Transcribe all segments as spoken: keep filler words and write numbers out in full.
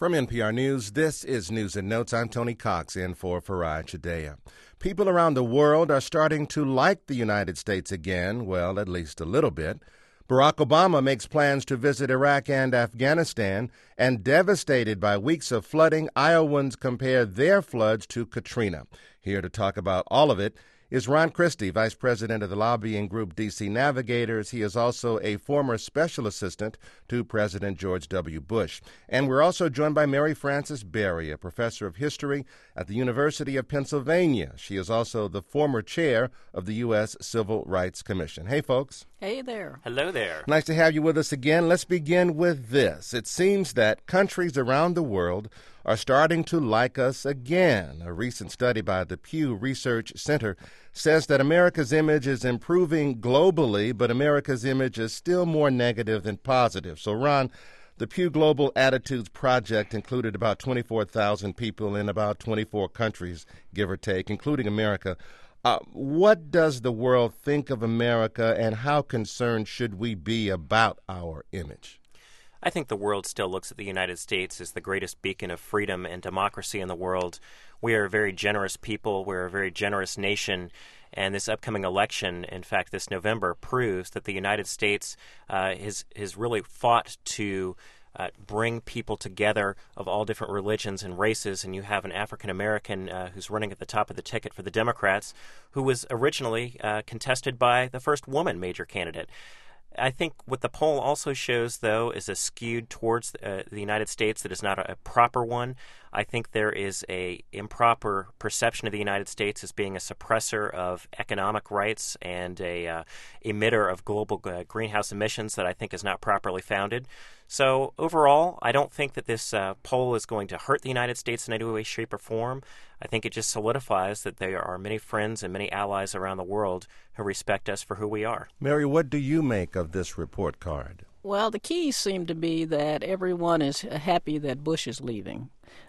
From N P R News, this is News and Notes. I'm Tony Cox in for Farai Chideya. People around the world are starting to like the United States again, well, at least a little bit. Barack Obama makes plans to visit Iraq and Afghanistan, and devastated by weeks of flooding, Iowans compare their floods to Katrina. Here to talk about all of it is Ron Christie, Vice President of the lobbying group D C Navigators. He is also a former special assistant to President George W. Bush. And we're also joined by Mary Frances Berry, a professor of history at the University of Pennsylvania. She is also the former chair of the U S Civil Rights Commission. Hey, folks. Hey there. Hello there. Nice to have you with us again. Let's begin with this. It seems that countries around the world are starting to like us again. A recent study by the Pew Research Center says that America's image is improving globally, but America's image is still more negative than positive. So, Ron, the Pew Global Attitudes Project included about twenty-four thousand people in about twenty-four countries, give or take, including America. Uh, what does the world think of America, and how concerned should we be about our image? I think the world still looks at the United States as the greatest beacon of freedom and democracy in the world. We are a very generous people. We're a very generous nation. And this upcoming election, in fact, this November, proves that the United States uh, has, has really fought to uh, bring people together of all different religions and races. And you have an African-American uh, who's running at the top of the ticket for the Democrats, who was originally uh, contested by the first woman major candidate. I think what the poll also shows, though, is a skewed towards uh, the United States that is not a, a proper one. I think there is a improper perception of the United States as being a suppressor of economic rights and a uh, emitter of global uh, greenhouse emissions that I think is not properly founded. So overall, I don't think that this uh, poll is going to hurt the United States in any way, shape, or form. I think it just solidifies that there are many friends and many allies around the world who respect us for who we are. Mary, what do you make of this report card? Well, the keys seem to be that everyone is happy that Bush is leaving,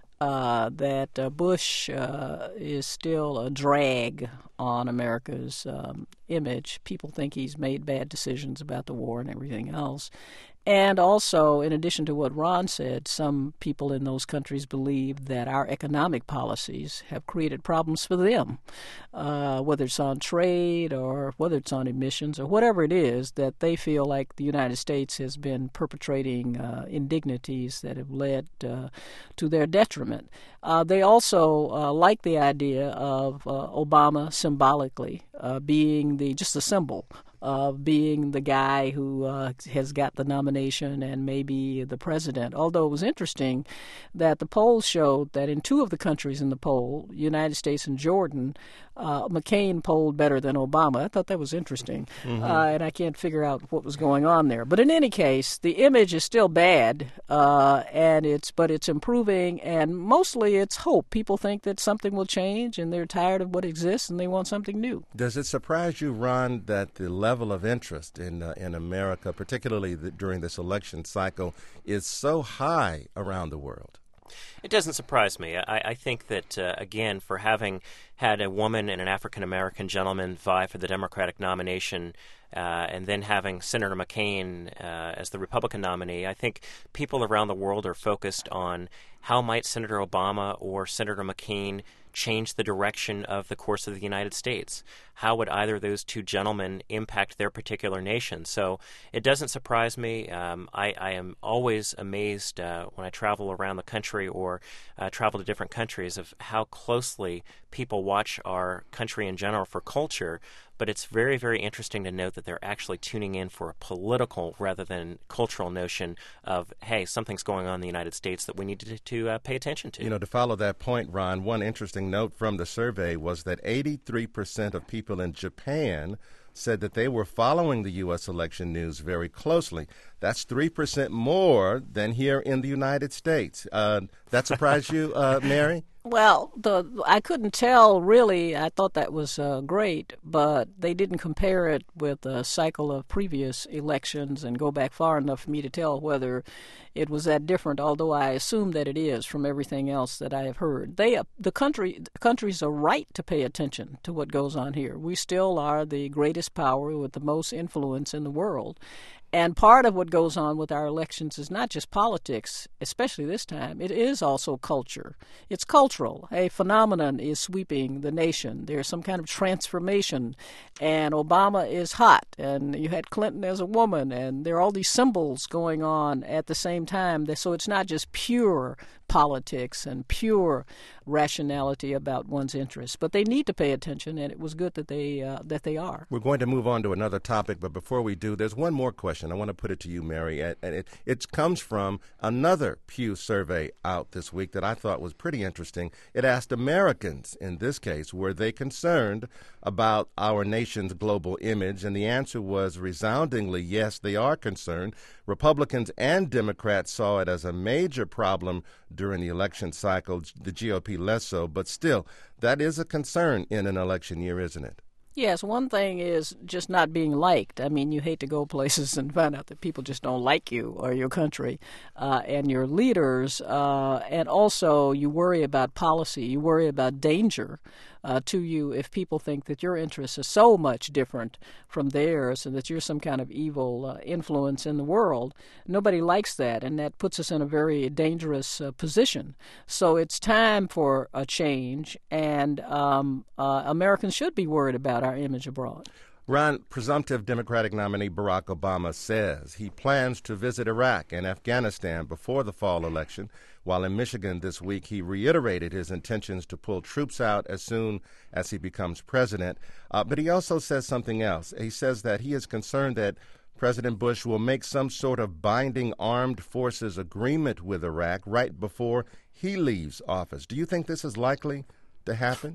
uh, that uh, Bush uh, is still a drag on America's um, image. People think he's made bad decisions about the war and everything else. And also, in addition to what Ron said, some people in those countries believe that our economic policies have created problems for them, uh, whether it's on trade or whether it's on emissions or whatever it is, that they feel like the United States has been perpetrating uh, indignities that have led uh, to their detriment. Uh, they also uh, like the idea of uh, Obama symbolically uh, being the just a symbol of being the guy who uh, has got the nomination and maybe the president. Although it was interesting that the polls showed that in two of the countries in the poll, United States and Jordan, uh, McCain polled better than Obama. I thought that was interesting, mm-hmm. uh, and I can't figure out what was going on there. But in any case, the image is still bad, uh, and it's but it's improving, and mostly it's hope. People think that something will change, and they're tired of what exists, and they want something new. Does it surprise you, Ron, that the level of interest in uh, in America, particularly the, during this election cycle, is so high around the world? It doesn't surprise me. I, I think that, uh, again, for having had a woman and an African-American gentleman vie for the Democratic nomination uh, and then having Senator McCain uh, as the Republican nominee, I think people around the world are focused on how might Senator Obama or Senator McCain change the direction of the course of the United States. How would either of those two gentlemen impact their particular nation? So it doesn't surprise me. Um, I, I am always amazed uh, when I travel around the country or uh, travel to different countries of how closely people watch our country in general for culture. But it's very, very interesting to note that they're actually tuning in for a political rather than cultural notion of, hey, something's going on in the United States that we need to, to uh, pay attention to. You know, to follow that point, Ron, one interesting note from the survey was that eighty-three percent of people in Japan said that they were following the U S election news very closely. That's three percent more than here in the United States. Uh, that surprised you, uh, Mary? Well, the I couldn't tell really. I thought that was uh, great, but they didn't compare it with a cycle of previous elections and go back far enough for me to tell whether it was that different, although I assume that it is from everything else that I have heard. They, uh, the country, the countries are right to pay attention to what goes on here. We still are the greatest power with the most influence in the world. And part of what goes on with our elections is not just politics, especially this time. It is also culture. It's cultural. A phenomenon is sweeping the nation. There's some kind of transformation, and Obama is hot, and you had Clinton as a woman, and there are all these symbols going on at the same time. So it's not just pure politics and pure rationality about one's interests, but they need to pay attention, and it was good that they uh, that they are. We're going to move on to another topic, but before we do, there's one more question. I want to put it to you, Mary, and it, it comes from another Pew survey out this week that I thought was pretty interesting. It asked Americans, in this case, were they concerned about our nation's global image, and the answer was resoundingly yes, they are concerned. Republicans and Democrats saw it as a major problem during the election cycle, the G O P less so, but still, that is a concern in an election year, isn't it? Yes, one thing is just not being liked. I mean, you hate to go places and find out that people just don't like you or your country uh, and your leaders. Uh, and also, you worry about policy. You worry about danger uh, to you if people think that your interests are so much different from theirs and that you're some kind of evil uh, influence in the world. Nobody likes that, and that puts us in a very dangerous uh, position. So it's time for a change, and um, uh, Americans should be worried about our image abroad. Ron, presumptive Democratic nominee Barack Obama says he plans to visit Iraq and Afghanistan before the fall election. While in Michigan this week, he reiterated his intentions to pull troops out as soon as he becomes president. Uh, but he also says something else. He says that he is concerned that President Bush will make some sort of binding armed forces agreement with Iraq right before he leaves office. Do you think this is likely to happen?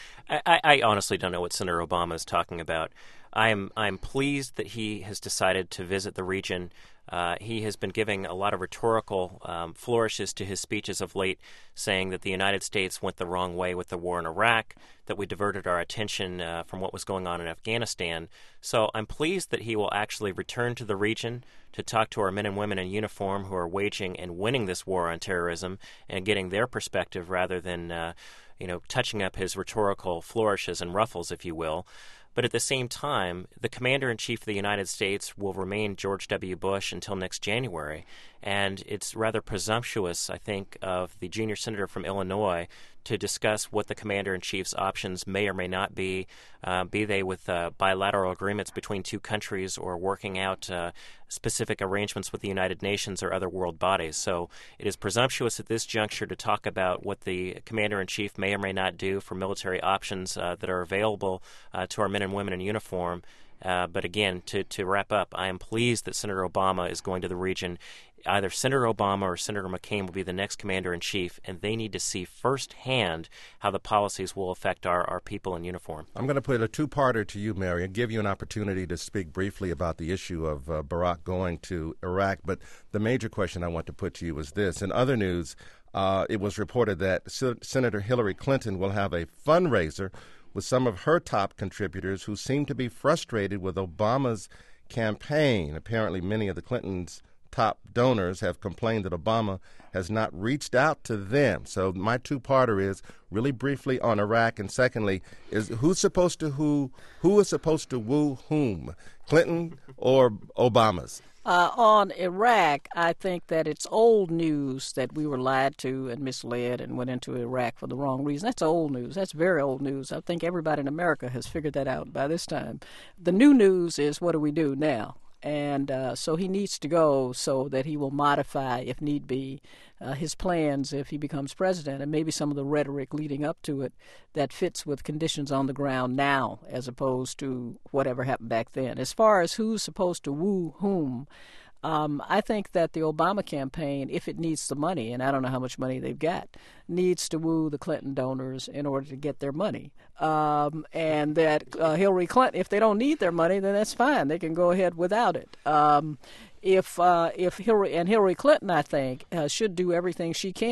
I, I honestly don't know what Senator Obama is talking about. I'm I'm pleased that he has decided to visit the region. Uh, he has been giving a lot of rhetorical um, flourishes to his speeches of late, saying that the United States went the wrong way with the war in Iraq, that we diverted our attention uh, from what was going on in Afghanistan. So I'm pleased that he will actually return to the region to talk to our men and women in uniform who are waging and winning this war on terrorism and getting their perspective rather than uh, you know, touching up his rhetorical flourishes and ruffles, if you will. But at the same time, the Commander-in-Chief of the United States will remain George W. Bush until next January. And it's rather presumptuous, I think, of the junior senator from Illinois to discuss what the Commander-in-Chief's options may or may not be, uh, be they with uh, bilateral agreements between two countries or working out uh, specific arrangements with the United Nations or other world bodies. So it is presumptuous at this juncture to talk about what the Commander-in-Chief may or may not do for military options uh, that are available uh, to our men and women in uniform. Uh, but again, to, to wrap up, I am pleased that Senator Obama is going to the region. Either Senator Obama or Senator McCain will be the next commander-in-chief, and they need to see firsthand how the policies will affect our, our people in uniform. I'm going to put a two-parter to you, Mary, and give you an opportunity to speak briefly about the issue of uh, Barack going to Iraq. But the major question I want to put to you is this. In other news, uh, it was reported that S- Senator Hillary Clinton will have a fundraiser with some of her top contributors who seem to be frustrated with Obama's campaign. Apparently, many of the Clintons' top donors have complained that Obama has not reached out to them. So my two-parter is really briefly on Iraq, and secondly, is who's supposed to who who is supposed to woo whom, Clinton or Obama's? Uh, on Iraq, I think that it's old news that we were lied to and misled and went into Iraq for the wrong reason. That's old news. That's very old news. I think everybody in America has figured that out by this time. The new news is, what do we do now? And uh, so he needs to go so that he will modify, if need be, uh, his plans if he becomes president, and maybe some of the rhetoric leading up to it that fits with conditions on the ground now as opposed to whatever happened back then. As far as who's supposed to woo whom, Um, I think that the Obama campaign, if it needs the money, and I don't know how much money they've got, needs to woo the Clinton donors in order to get their money. Um, and that uh, Hillary Clinton, if they don't need their money, then that's fine. They can go ahead without it. Um, if uh, if Hillary and Hillary Clinton, I think, uh, should do everything she can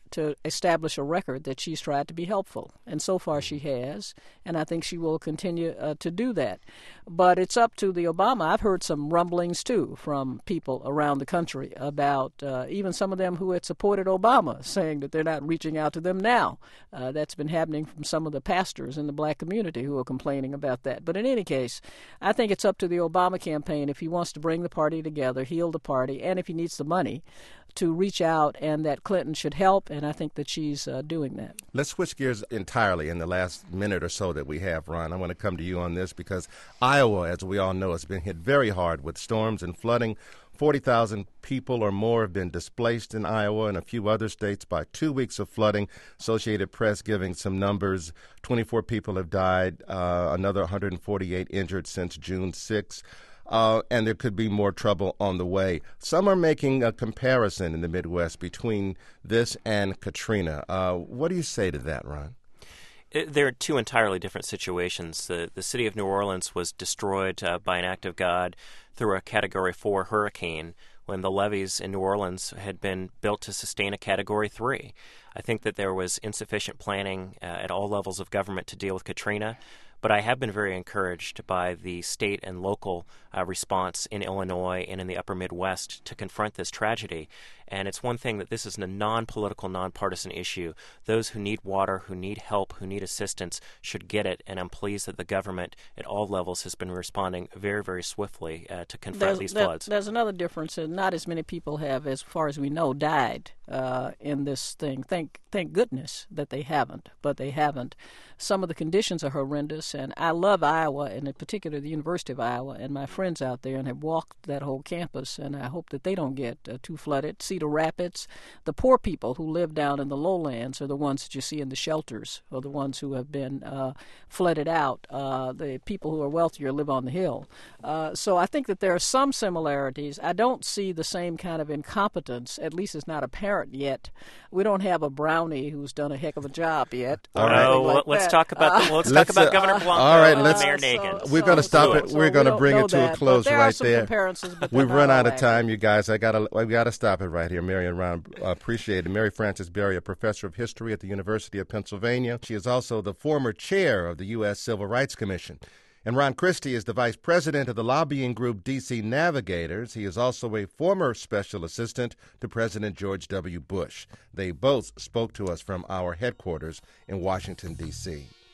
to establish a record that she's tried to be helpful. And so far she has, and I think she will continue uh, to do that. But it's up to the Obama. I've heard some rumblings, too, from people around the country about uh, even some of them who had supported Obama, saying that they're not reaching out to them now. Uh, that's been happening from some of the pastors in the black community who are complaining about that. But in any case, I think it's up to the Obama campaign if he wants to bring the party together, heal the party, and if he needs the money to reach out, and that Clinton should help, and I think that she's uh, doing that. Let's switch gears entirely in the last minute or so that we have, Ron. I want to come to you on this because Iowa, as we all know, has been hit very hard with storms and flooding. forty thousand people or more have been displaced in Iowa and a few other states by two weeks of flooding. Associated Press giving some numbers. twenty-four people have died, uh, another one hundred forty-eight injured since June sixth. Uh, and there could be more trouble on the way. Some are making a comparison in the Midwest between this and Katrina. Uh, what do you say to that, Ron? It, there are two entirely different situations. The, the city of New Orleans was destroyed uh, by an act of God through a Category four hurricane when the levees in New Orleans had been built to sustain a Category three. I think that there was insufficient planning uh, at all levels of government to deal with Katrina. But I have been very encouraged by the state and local uh, response in Illinois and in the upper Midwest to confront this tragedy. And it's one thing that this is a non-political, non-partisan issue. Those who need water, who need help, who need assistance should get it. And I'm pleased that the government at all levels has been responding very, very swiftly uh, to confront there's, these there, floods. There's another difference. Uh, not as many people have, as far as we know, died uh, in this thing. Thank, thank goodness that they haven't, but they haven't. Some of the conditions are horrendous, and I love Iowa, and in particular the University of Iowa, and my friends out there, and have walked that whole campus, and I hope that they don't get uh, too flooded. Cedar Rapids, the poor people who live down in the lowlands are the ones that you see in the shelters, or the ones who have been uh, flooded out. Uh, the people who are wealthier live on the hill. Uh, so I think that there are some similarities. I don't see the same kind of incompetence, at least it's not apparent yet. We don't have a Brownie who's done a heck of a job yet. All right. Oh, like let's that. talk about the, let's, let's talk about uh, Governor Blanco all right, and let's, Mayor uh, Nagin. so- We're going to so- stop so- it. so We're we going to don't bring know it to a that, close but there right are some there. comparisons, but they're We've not run all out of accurate. time, you guys. I gotta, we gotta stop it right here. Mary and Ron, uh, appreciate it. Mary Frances Berry, a professor of history at the University of Pennsylvania. She is also the former chair of the U S Civil Rights Commission. And Ron Christie is the vice president of the lobbying group D C Navigators. He is also a former special assistant to President George W. Bush. They both spoke to us from our headquarters in Washington, D C